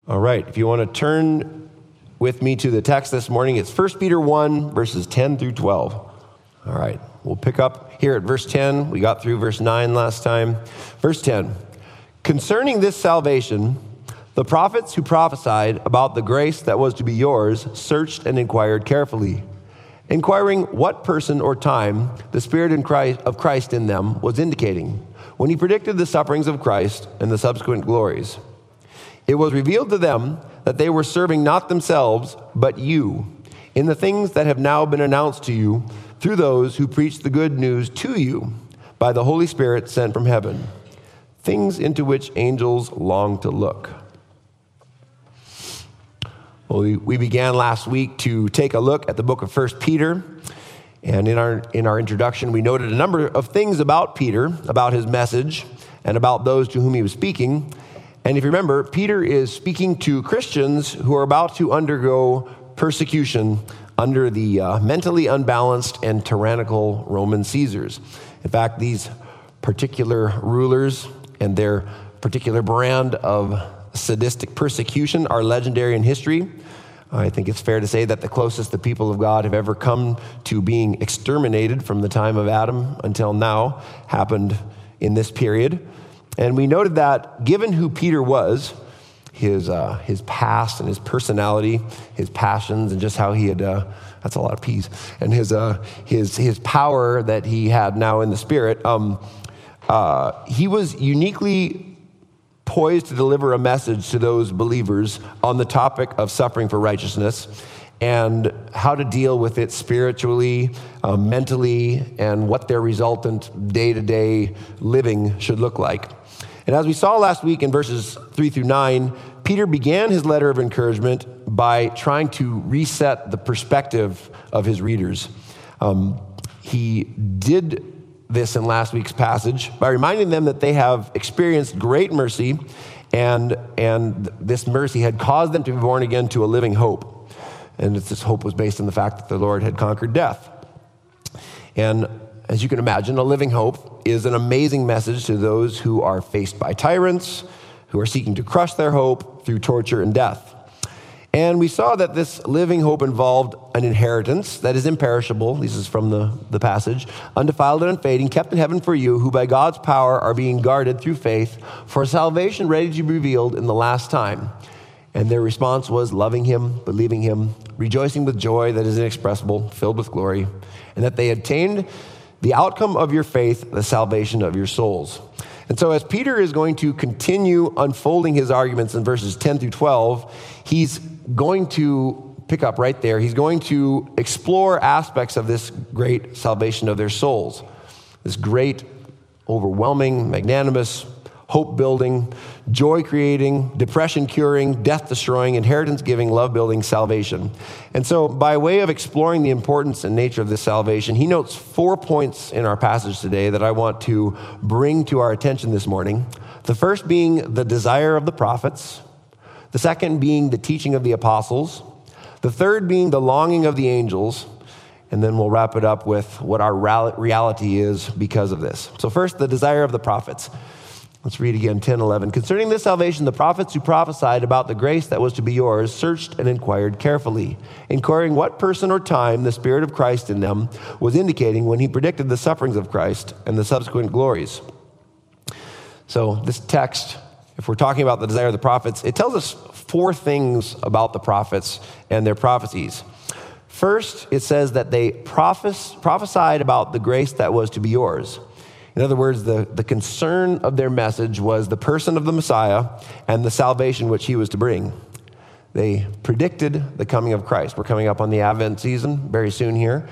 All right, if you want to turn with me to the text this morning, it's 1 Peter 1, verses 10 through 12. All right, we'll pick up here at verse 10. We got through verse 9 last time. Verse 10, concerning this salvation, the prophets who prophesied about the grace that was to be yours searched and inquired carefully, inquiring what person or time the Spirit of Christ in them was indicating when he predicted the sufferings of Christ and the subsequent glories. It was revealed to them that they were serving not themselves, but you, in the things that have now been announced to you through those who preach the good news to you by the Holy Spirit sent from heaven, things into which angels long to look. Well, we began last week to take a look at the book of 1 Peter. And in our introduction, we noted a number of things about Peter, about his message, and about those to whom he was speaking. And if you remember, Peter is speaking to Christians who are about to undergo persecution under the mentally unbalanced and tyrannical Roman Caesars. In fact, these particular rulers and their particular brand of sadistic persecution are legendary in history. I think it's fair to say that the closest the people of God have ever come to being exterminated from the time of Adam until now happened in this period. And we noted that given who Peter was, his past and his personality, his passions, and just how he had, that's a lot of P's, and his power that he had now in the Spirit, he was uniquely poised to deliver a message to those believers on the topic of suffering for righteousness and how to deal with it spiritually, mentally, and what their resultant day-to-day living should look like. And as we saw last week in verses 3 through 9, Peter began his letter of encouragement by trying to reset the perspective of his readers. He did this in last week's passage by reminding them that they have experienced great mercy, and this mercy had caused them to be born again to a living hope. And this hope was based on the fact that the Lord had conquered death. And as you can imagine, a living hope is an amazing message to those who are faced by tyrants, who are seeking to crush their hope through torture and death. And we saw that this living hope involved an inheritance that is imperishable. This is from the passage. Undefiled and unfading, kept in heaven for you, who by God's power are being guarded through faith for salvation ready to be revealed in the last time. And their response was loving him, believing him, rejoicing with joy that is inexpressible, filled with glory, and that they attained the outcome of your faith, the salvation of your souls. And so as Peter is going to continue unfolding his arguments in verses 10 through 12, he's going to pick up right there. He's going to explore aspects of this great salvation of their souls, this great, overwhelming, magnanimous, hope-building, joy-creating, depression-curing, death-destroying, inheritance-giving, love-building salvation. And so by way of exploring the importance and nature of this salvation, he notes 4 points in our passage today that I want to bring to our attention this morning. The first being the desire of the prophets. The second being the teaching of the apostles. The third being the longing of the angels. And then we'll wrap it up with what our reality is because of this. So first, the desire of the prophets. Let's read again, 10:11. Concerning this salvation, the prophets who prophesied about the grace that was to be yours searched and inquired carefully, inquiring what person or time the Spirit of Christ in them was indicating when he predicted the sufferings of Christ and the subsequent glories. So this text, if we're talking about the desire of the prophets, it tells us 4 things about the prophets and their prophecies. First, it says that they prophesied about the grace that was to be yours. In other words, the concern of their message was the person of the Messiah and the salvation which he was to bring. They predicted the coming of Christ. We're coming up on the Advent season very soon here.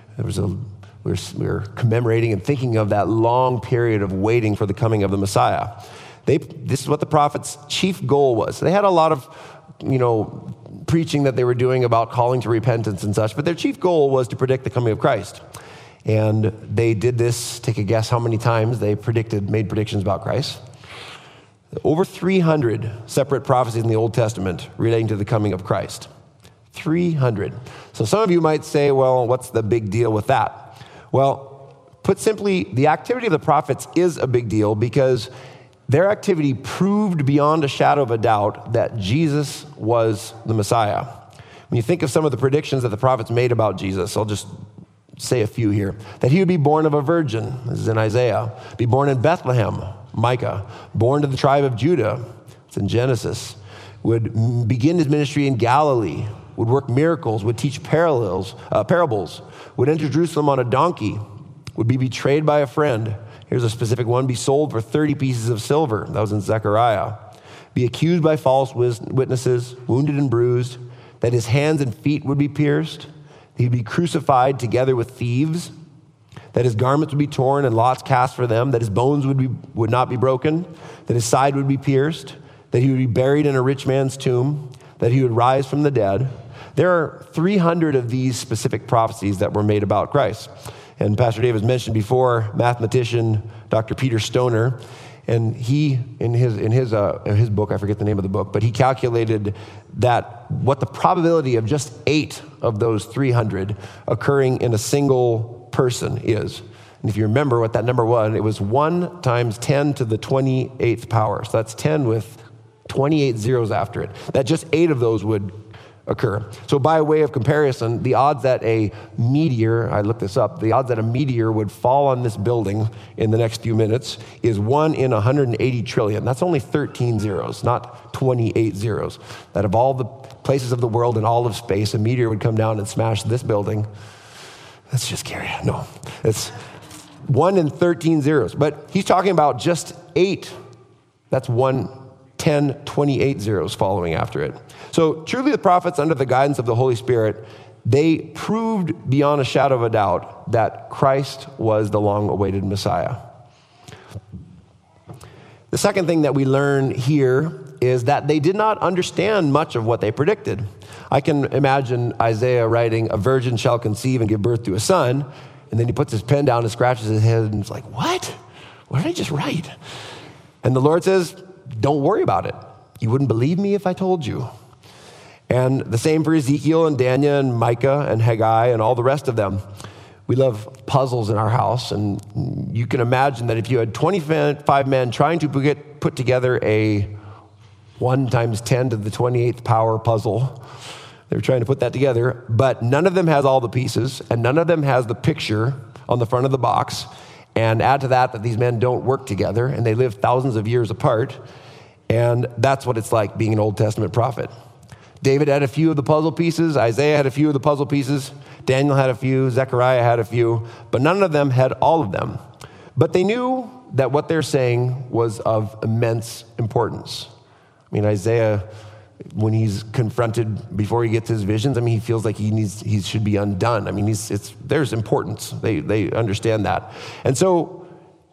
We're commemorating and thinking of that long period of waiting for the coming of the Messiah. This is what the prophet's chief goal was. They had a lot of, preaching that they were doing about calling to repentance and such, but their chief goal was to predict the coming of Christ. And they did this, take a guess how many times they made predictions about Christ. Over 300 separate prophecies in the Old Testament relating to the coming of Christ. 300. So some of you might say, well, what's the big deal with that? Well, put simply, the activity of the prophets is a big deal because Their activity proved beyond a shadow of a doubt that Jesus was the Messiah. When you think of some of the predictions that the prophets made about Jesus, I'll just say a few here. That he would be born of a virgin, this is in Isaiah. Be born in Bethlehem, Micah. Born to the tribe of Judah, it's in Genesis. Would begin his ministry in Galilee, would work miracles, would teach parables, would enter Jerusalem on a donkey, would be betrayed by a friend. Here's a specific one, be sold for 30 pieces of silver. That was in Zechariah. Be accused by false witnesses, wounded and bruised, that his hands and feet would be pierced, he'd be crucified together with thieves, that his garments would be torn and lots cast for them, that his bones would not be broken, that his side would be pierced, that he would be buried in a rich man's tomb, that he would rise from the dead. There are 300 of these specific prophecies that were made about Christ. And Pastor Dave has mentioned before, mathematician Dr. Peter Stoner, and he, in his book, I forget the name of the book, but he calculated that what the probability of just 8 of those 300 occurring in a single person is. And if you remember what that number was, it was 1 times 10 to the 28th power. So that's 10 with 28 zeros after it. That just 8 of those would occur. So by way of comparison, the odds that a meteor, I looked this up, the odds that a meteor would fall on this building in the next few minutes is 1 in 180 trillion. That's only 13 zeros, not 28 zeros. That of all the places of the world in all of space, a meteor would come down and smash this building. That's just scary. No, it's 1 in 13 zeros. But he's talking about just 8. That's 1, 10, 28 zeros following after it. So truly the prophets, under the guidance of the Holy Spirit, they proved beyond a shadow of a doubt that Christ was the long-awaited Messiah. The second thing that we learn here is that they did not understand much of what they predicted. I can imagine Isaiah writing, "A virgin shall conceive and give birth to a son," and then he puts his pen down and scratches his head and is like, what? What did I just write? And the Lord says, don't worry about it. You wouldn't believe me if I told you. And the same for Ezekiel and Daniel and Micah and Haggai and all the rest of them. We love puzzles in our house, and you can imagine that if you had 25 men trying to put together a 1 times 10 to the 28th power puzzle, they were trying to put that together, but none of them has all the pieces, and none of them has the picture on the front of the box. And add to that these men don't work together, and they live thousands of years apart, and that's what it's like being an Old Testament prophet. David had a few of the puzzle pieces. Isaiah had a few of the puzzle pieces. Daniel had a few. Zechariah had a few. But none of them had all of them. But they knew that what they're saying was of immense importance. I mean, Isaiah, when he's confronted before he gets his visions, I mean, he feels like he should be undone. I mean, there's importance. They understand that. And so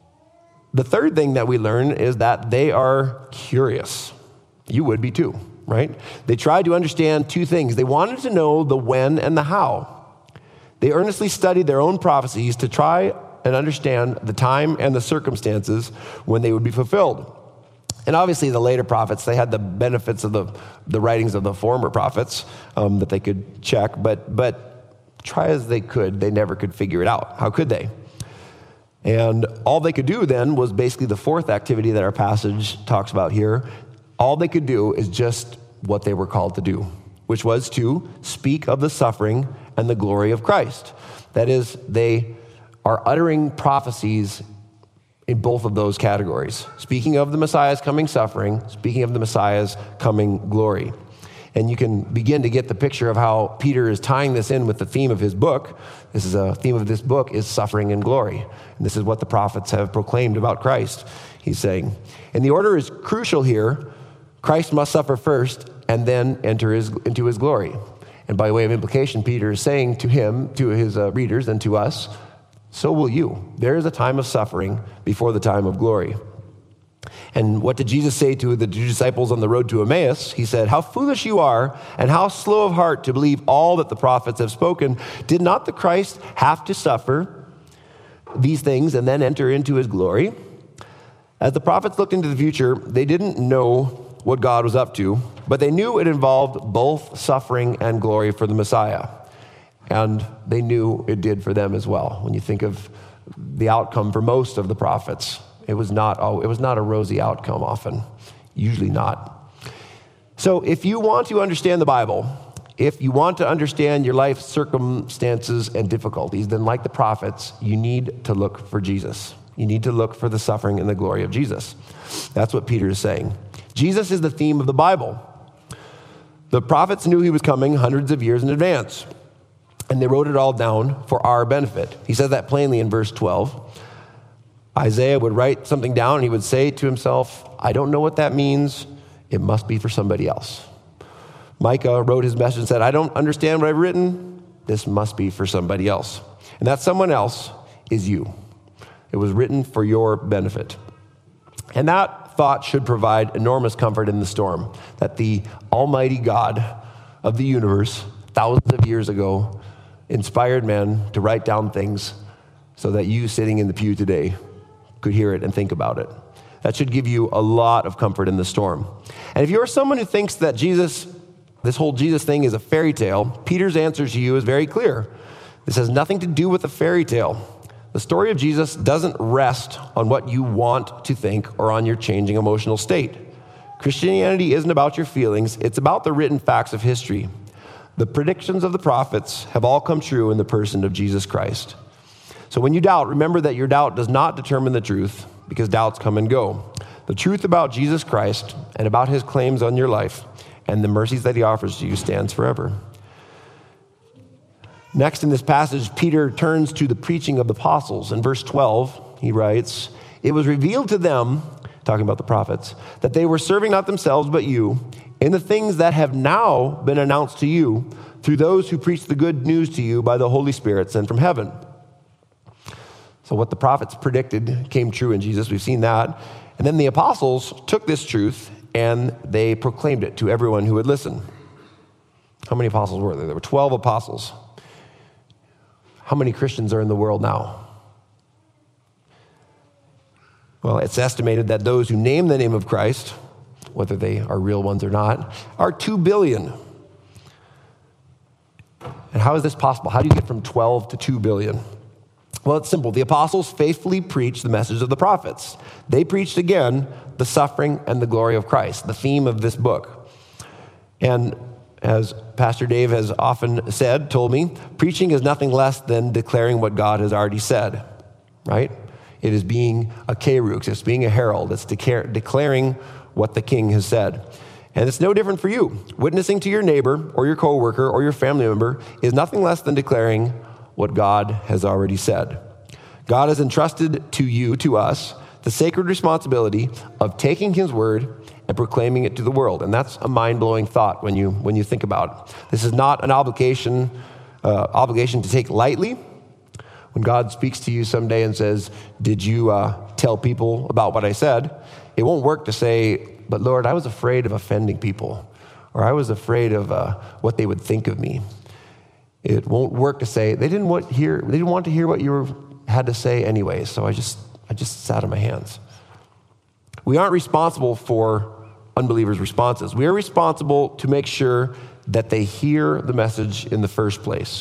the third thing that we learn is that they are curious. You would be too. Right? They tried to understand 2 things. They wanted to know the when and the how. They earnestly studied their own prophecies to try and understand the time and the circumstances when they would be fulfilled. And obviously the later prophets, they had the benefits of the writings of the former prophets that they could check, but try as they could, they never could figure it out. How could they? And all they could do then was basically the 4th activity that our passage talks about here. All they could do is just what they were called to do, which was to speak of the suffering and the glory of Christ. That is, they are uttering prophecies in both of those categories. Speaking of the Messiah's coming suffering, speaking of the Messiah's coming glory. And you can begin to get the picture of how Peter is tying this in with the theme of his book. This is a theme of this book is suffering and glory. And this is what the prophets have proclaimed about Christ, he's saying. And the order is crucial here. Christ must suffer first and then enter into his glory. And by way of implication, Peter is saying to him, to his readers and to us, so will you. There is a time of suffering before the time of glory. And what did Jesus say to the disciples on the road to Emmaus? He said, how foolish you are and how slow of heart to believe all that the prophets have spoken. Did not the Christ have to suffer these things and then enter into his glory? As the prophets looked into the future, they didn't know what God was up to, but they knew it involved both suffering and glory for the Messiah. And they knew it did for them as well. When you think of the outcome for most of the prophets, it was not a rosy outcome often, usually not. So if you want to understand the Bible, if you want to understand your life circumstances and difficulties, then like the prophets, you need to look for Jesus. You need to look for the suffering and the glory of Jesus. That's what Peter is saying. Jesus is the theme of the Bible. The prophets knew he was coming hundreds of years in advance, and they wrote it all down for our benefit. He says that plainly in verse 12. Isaiah would write something down, and he would say to himself, I don't know what that means. It must be for somebody else. Micah wrote his message and said, I don't understand what I've written. This must be for somebody else. And that someone else is you. It was written for your benefit. And that thought should provide enormous comfort in the storm, that the Almighty God of the universe, thousands of years ago, inspired men to write down things so that you sitting in the pew today could hear it and think about it. That should give you a lot of comfort in the storm. And if you're someone who thinks that this whole Jesus thing is a fairy tale, Peter's answer to you is very clear. This has nothing to do with a fairy tale. The story of Jesus doesn't rest on what you want to think or on your changing emotional state. Christianity isn't about your feelings. It's about the written facts of history. The predictions of the prophets have all come true in the person of Jesus Christ. So when you doubt, remember that your doubt does not determine the truth, because doubts come and go. The truth about Jesus Christ and about his claims on your life and the mercies that he offers to you stands forever. Next in this passage, Peter turns to the preaching of the apostles. In verse 12, he writes, it was revealed to them, talking about the prophets, that they were serving not themselves but you in the things that have now been announced to you through those who preach the good news to you by the Holy Spirit sent from heaven. So what the prophets predicted came true in Jesus. We've seen that. And then the apostles took this truth and they proclaimed it to everyone who would listen. How many apostles were there? There were 12 apostles. How many Christians are in the world now? Well, it's estimated that those who name the name of Christ, whether they are real ones or not, are 2 billion. And how is this possible? How do you get from 12 to 2 billion? Well, it's simple. The apostles faithfully preached the message of the prophets. They preached again the suffering and the glory of Christ, the theme of this book. And as Pastor Dave has often told me, preaching is nothing less than declaring what God has already said, right? It is being a kerux, it's being a herald, it's declaring what the king has said. And it's no different for you. Witnessing to your neighbor or your coworker or your family member is nothing less than declaring what God has already said. God has entrusted to you, to us, the sacred responsibility of taking his word and proclaiming it to the world. And that's a mind-blowing thought when you think about it. This is not an obligation to take lightly. When God speaks to you someday and says, did you tell people about what I said? It won't work to say, but Lord, I was afraid of offending people, or I was afraid of what they would think of me. It won't work to say, they didn't want to hear what you had to say anyway, so I just sat on my hands. We aren't responsible for unbelievers' responses. We are responsible to make sure that they hear the message in the first place.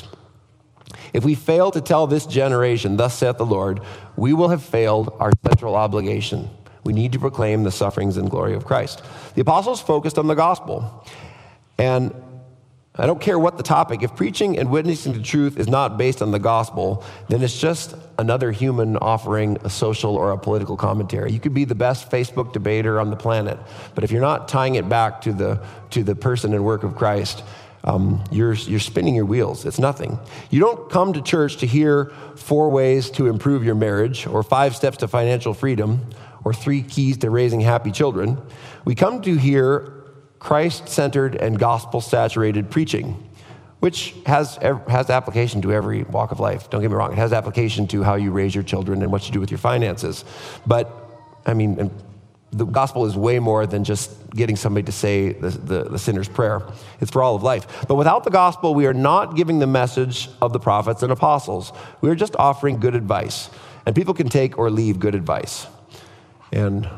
If we fail to tell this generation, thus saith the Lord, we will have failed our central obligation. We need to proclaim the sufferings and glory of Christ. The apostles focused on the gospel. And I don't care what the topic. If preaching and witnessing the truth is not based on the gospel, then it's just another human offering a social or a political commentary. You could be the best Facebook debater on the planet, but if you're not tying it back to the person and work of Christ, you're spinning your wheels. It's nothing. You don't come to church to hear 4 ways to improve your marriage, or 5 steps to financial freedom, or 3 keys to raising happy children. We come to hear Christ-centered and gospel-saturated preaching, which has application to every walk of life. Don't get me wrong. It has application to how you raise your children and what you do with your finances. But, the gospel is way more than just getting somebody to say the sinner's prayer. It's for all of life. But without the gospel, we are not giving the message of the prophets and apostles. We are just offering good advice. And people can take or leave good advice. And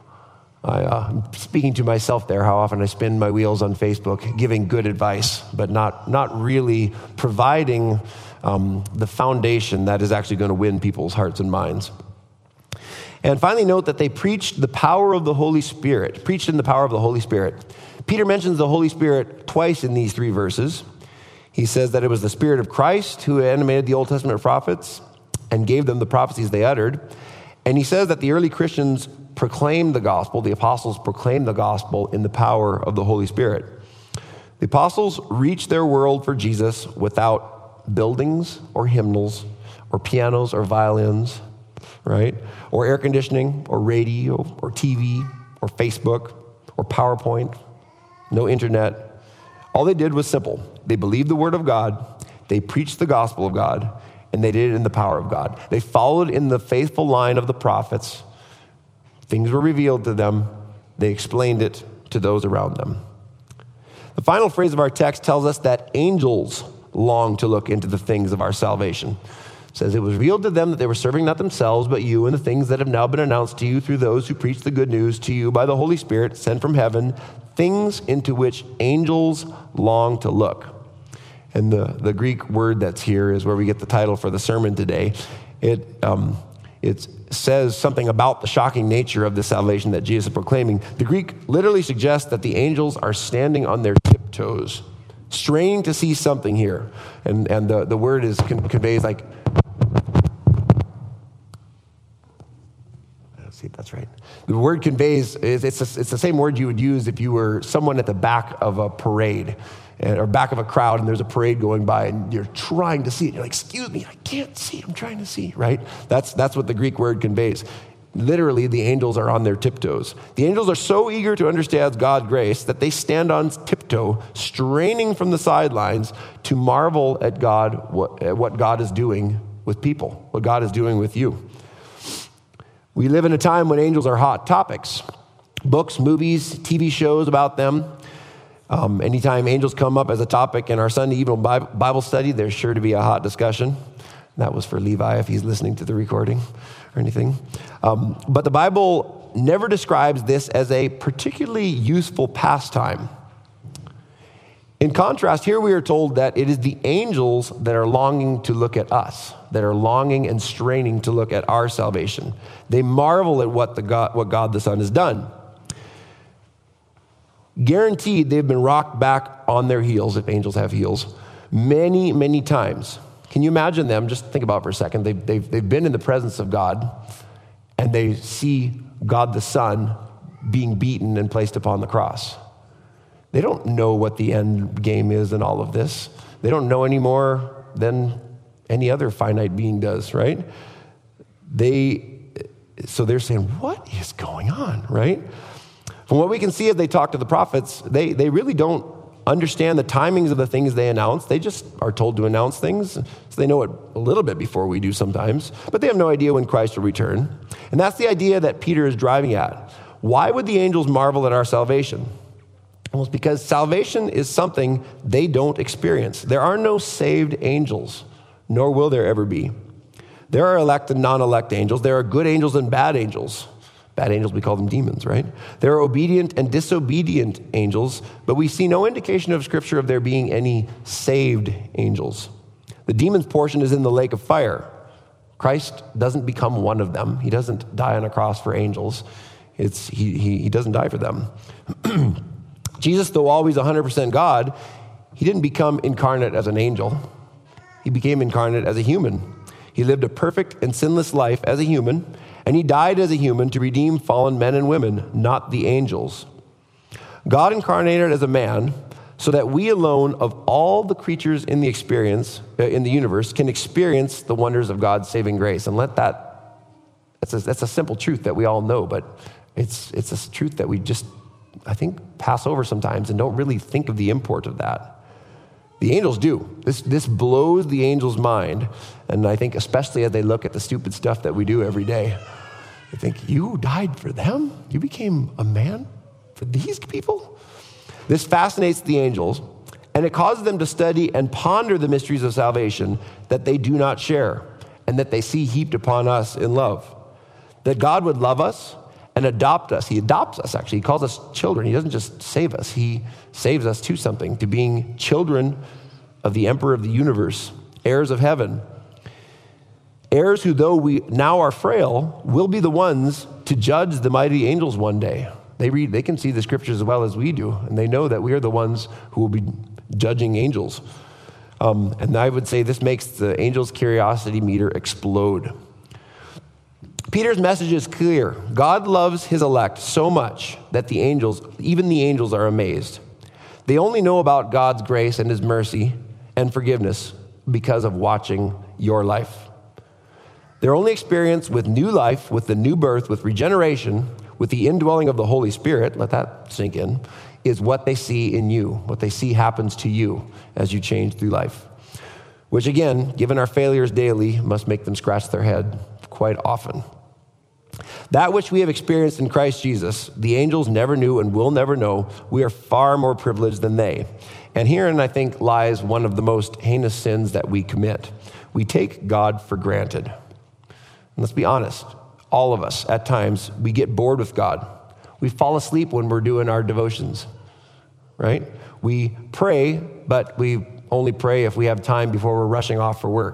I'm speaking to myself there, how often I spin my wheels on Facebook giving good advice, but not really providing the foundation that is actually going to win people's hearts and minds. And finally, note that they preached the power of the Holy Spirit, preached in the power of the Holy Spirit. Peter mentions the Holy Spirit twice in these 3 verses. He says that it was the Spirit of Christ who animated the Old Testament prophets and gave them the prophecies they uttered. And he says that the early Christians proclaimed the gospel, the apostles proclaimed the gospel in the power of the Holy Spirit. The apostles reached their world for Jesus without buildings or hymnals or pianos or violins, right? Or air conditioning or radio or TV or Facebook or PowerPoint, no internet. All they did was simple. They believed the word of God, they preached the gospel of God, and they did it in the power of God. They followed in the faithful line of the prophets. Things were revealed to them. They explained it to those around them. The final phrase of our text tells us that angels long to look into the things of our salvation. It says, it was revealed to them that they were serving not themselves, but you, and the things that have now been announced to you through those who preach the good news to you by the Holy Spirit sent from heaven, things into which angels long to look. And the Greek word that's here is where we get the title for the sermon today. It says something about the shocking nature of the salvation that Jesus is proclaiming. The Greek literally suggests that the angels are standing on their tiptoes, straining to see something here. And the word conveys like, let's see if that's right. The word conveys, it's the same word you would use if you were someone at the back of a parade or back of a crowd and there's a parade going by and you're trying to see it. You're like, excuse me, I can't see, I'm trying to see, right? That's what the Greek word conveys. Literally, the angels are on their tiptoes. The angels are so eager to understand God's grace that they stand on tiptoe, straining from the sidelines to marvel at God, what God is doing with people, what God is doing with you. We live in a time when angels are hot topics. Books, movies, TV shows about them. Anytime angels come up as a topic in our Sunday evening Bible study, there's sure to be a hot discussion. That was for Levi if he's listening to the recording or anything. But the Bible never describes this as a particularly useful pastime. In contrast, here we are told that it is the angels that are longing to look at us, that are longing and straining to look at our salvation. They marvel at what God the Son has done. Guaranteed, they've been rocked back on their heels, if angels have heels, many, many times. Can you imagine them? Just think about it for a second. They've been in the presence of God, and they see God the Son being beaten and placed upon the cross. They don't know what the end game is in all of this. They don't know any more than any other finite being does, right? So they're saying, what is going on, right? From what we can see as they talk to the prophets, they really don't understand the timings of the things they announce. They just are told to announce things, so they know it a little bit before we do sometimes, but they have no idea when Christ will return. And that's the idea that Peter is driving at. Why would the angels marvel at our salvation? Well, it's because salvation is something they don't experience. There are no saved angels, nor will there ever be. There are elect and non-elect angels. There are good angels and bad angels. Bad angels, we call them demons, right? There are obedient and disobedient angels, but we see no indication of Scripture of there being any saved angels. The demons portion is in the lake of fire. Christ doesn't become one of them. He doesn't die on a cross for angels. He doesn't die for them. Jesus, though always 100% God, he didn't become incarnate as an angel. He became incarnate as a human. He lived a perfect and sinless life as a human, and he died as a human to redeem fallen men and women, not the angels. God incarnated as a man so that we alone of all the creatures in the universe can experience the wonders of God's saving grace. And that's a simple truth that we all know, but it's a truth that we just, I think, pass over sometimes and don't really think of the import of that. The angels do. This blows the angels' mind. And I think especially as they look at the stupid stuff that we do every day, they think, you died for them? You became a man for these people? This fascinates the angels, and it causes them to study and ponder the mysteries of salvation that they do not share and that they see heaped upon us in love. That God would love us and adopt us. He adopts us, actually. He calls us children. He doesn't just save us. He saves us to something, to being children of the Emperor of the universe, heirs of heaven. Heirs who, though we now are frail, will be the ones to judge the mighty angels one day. They can see the scriptures as well as we do, and they know that we are the ones who will be judging angels. And I would say this makes the angels' curiosity meter explode. Peter's message is clear. God loves his elect so much that the angels, even the angels, are amazed. They only know about God's grace and his mercy and forgiveness because of watching your life. Their only experience with new life, with the new birth, with regeneration, with the indwelling of the Holy Spirit, let that sink in, is what they see in you, what they see happens to you as you change through life. Which again, given our failures daily, must make them scratch their head quite often. That which we have experienced in Christ Jesus, the angels never knew and will never know. We are far more privileged than they. And herein, I think, lies one of the most heinous sins that we commit. We take God for granted. And let's be honest, all of us, at times, we get bored with God. We fall asleep when we're doing our devotions, right? We pray, but we only pray if we have time before we're rushing off for work.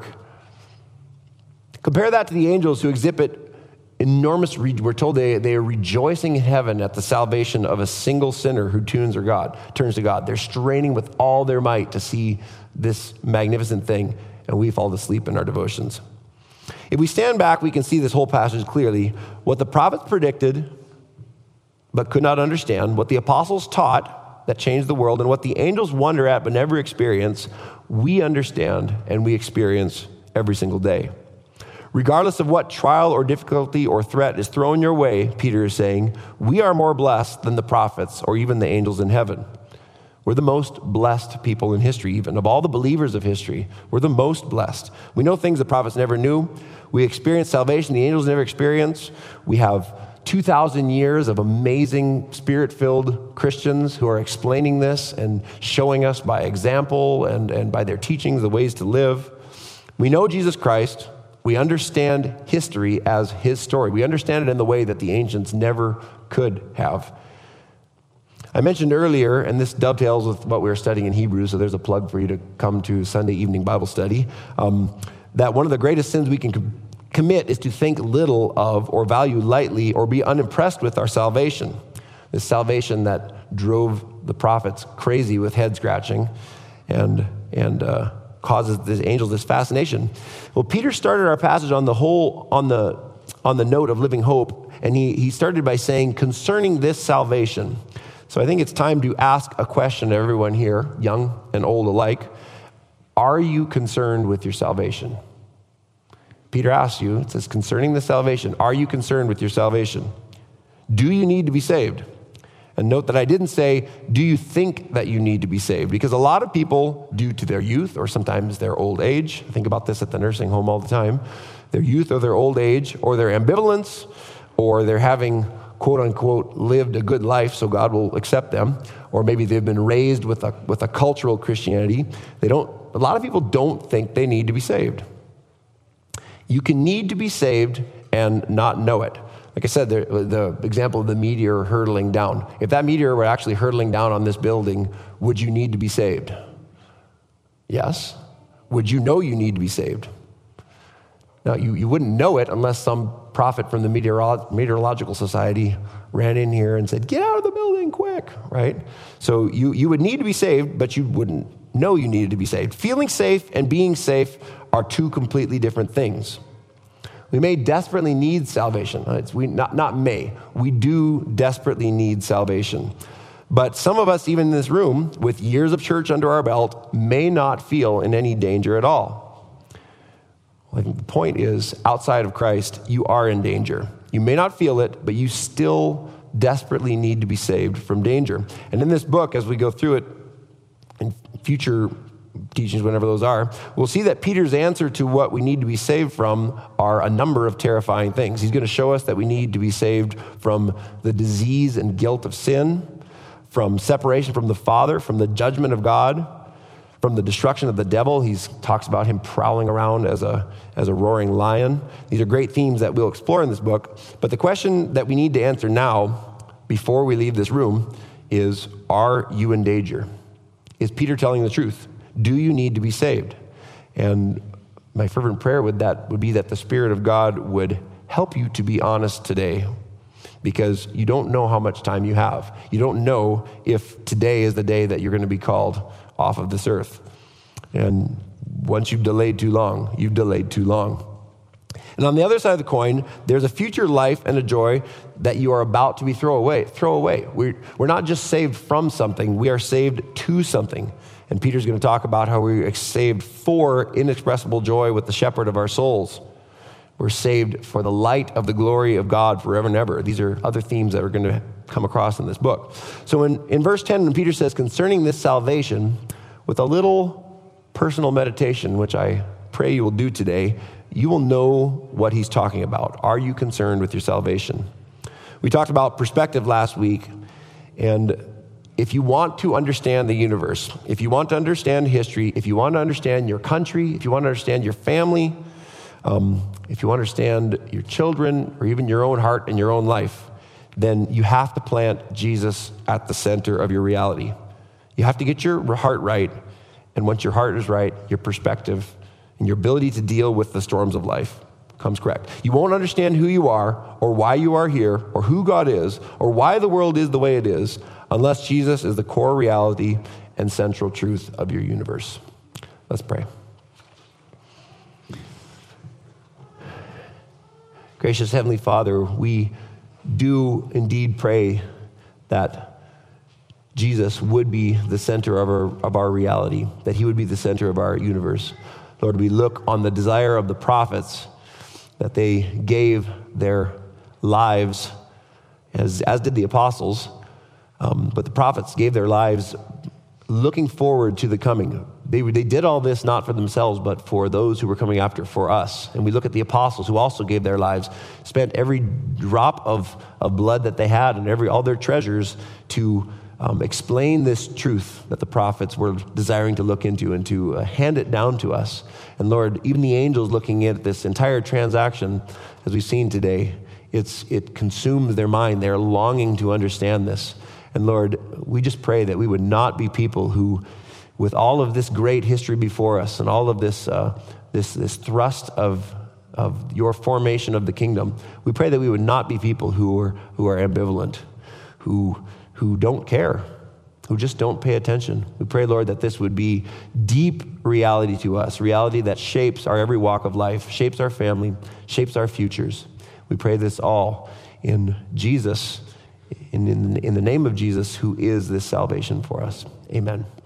Compare that to the angels who exhibit enormous, we're told they are rejoicing in heaven at the salvation of a single sinner who turns to God. They're straining with all their might to see this magnificent thing, and we fall asleep in our devotions. If we stand back, we can see this whole passage clearly. What the prophets predicted but could not understand, what the apostles taught that changed the world, and what the angels wonder at but never experience, we understand and we experience every single day. Regardless of what trial or difficulty or threat is thrown your way, Peter is saying, we are more blessed than the prophets or even the angels in heaven. We're the most blessed people in history, even of all the believers of history. We're the most blessed. We know things the prophets never knew. We experience salvation the angels never experienced. We have 2,000 years of amazing spirit-filled Christians who are explaining this and showing us by example and by their teachings the ways to live. We know Jesus Christ. We understand history as his story. We understand it in the way that the ancients never could have. I mentioned earlier, and this dovetails with what we were studying in Hebrews, so there's a plug for you to come to Sunday evening Bible study, that one of the greatest sins we can commit is to think little of or value lightly or be unimpressed with our salvation. This salvation that drove the prophets crazy with head scratching and causes the angels this fascination. Well, Peter started our passage on the note of living hope, and he started by saying, concerning this salvation. So I think it's time to ask a question to everyone here, young and old alike. Are you concerned with your salvation? Peter asks you, it says, concerning the salvation, are you concerned with your salvation? Do you need to be saved? And note that I didn't say, do you think that you need to be saved? Because a lot of people, due to their youth or sometimes their old age, I think about this at the nursing home all the time, their youth or their old age or their ambivalence or they're having, quote unquote, lived a good life so God will accept them, or maybe they've been raised with a cultural Christianity. A lot of people don't think they need to be saved. You can need to be saved and not know it. Like I said, the example of the meteor hurtling down. If that meteor were actually hurtling down on this building, would you need to be saved? Yes. Would you know you need to be saved? Now, you wouldn't know it unless some prophet from the Meteorological Society ran in here and said, get out of the building quick, right? So you would need to be saved, but you wouldn't know you needed to be saved. Feeling safe and being safe are two completely different things. We may desperately need salvation. We do desperately need salvation. But some of us, even in this room, with years of church under our belt, may not feel in any danger at all. I think the point is, outside of Christ, you are in danger. You may not feel it, but you still desperately need to be saved from danger. And in this book, as we go through it in future teachings, whenever those are, we'll see that Peter's answer to what we need to be saved from are a number of terrifying things. He's going to show us that we need to be saved from the disease and guilt of sin, from separation from the Father, from the judgment of God, from the destruction of the devil. He talks about him prowling around as a roaring lion. These are great themes that we'll explore in this book. But the question that we need to answer now, before we leave this room, is, are you in danger? Is Peter telling the truth? Do you need to be saved? And my fervent prayer would be that the Spirit of God would help you to be honest today, because you don't know how much time you have. You don't know if today is the day that you're going to be called off of this earth. And once you've delayed too long, you've delayed too long. And on the other side of the coin, there's a future life and a joy that you are about to be throw away. We're not just saved from something, we are saved to something. And Peter's going to talk about how we are saved for inexpressible joy with the shepherd of our souls. We're saved for the light of the glory of God forever and ever. These are other themes that are going to come across in this book. So in verse 10, when Peter says, concerning this salvation, with a little personal meditation, which I pray you will do today, you will know what he's talking about. Are you concerned with your salvation? We talked about perspective last week, and if you want to understand the universe, if you want to understand history, if you want to understand your country, if you want to understand your family, if you understand your children or even your own heart and your own life, then you have to plant Jesus at the center of your reality. You have to get your heart right, and once your heart is right, your perspective and your ability to deal with the storms of life comes correct. You won't understand who you are or why you are here or who God is or why the world is the way it is unless Jesus is the core reality and central truth of your universe. Let's pray. Gracious Heavenly Father, we do indeed pray that Jesus would be the center of our reality, that he would be the center of our universe. Lord, we look on the desire of the prophets that they gave their lives, as did the apostles, but the prophets gave their lives looking forward to the coming. They did all this not for themselves, but for those who were coming after, for us. And we look at the apostles who also gave their lives, spent every drop of blood that they had and all their treasures to explain this truth that the prophets were desiring to look into and to hand it down to us. And Lord, even the angels looking at this entire transaction, as we've seen today, it consumes their mind. They're longing to understand this. And Lord, we just pray that we would not be people who, with all of this great history before us and all of this this thrust of your formation of the kingdom, we pray that we would not be people who are ambivalent, who don't care, who just don't pay attention. We pray, Lord, that this would be deep reality to us, reality that shapes our every walk of life, shapes our family, shapes our futures. We pray this all in Jesus, in the name of Jesus, who is this salvation for us. Amen.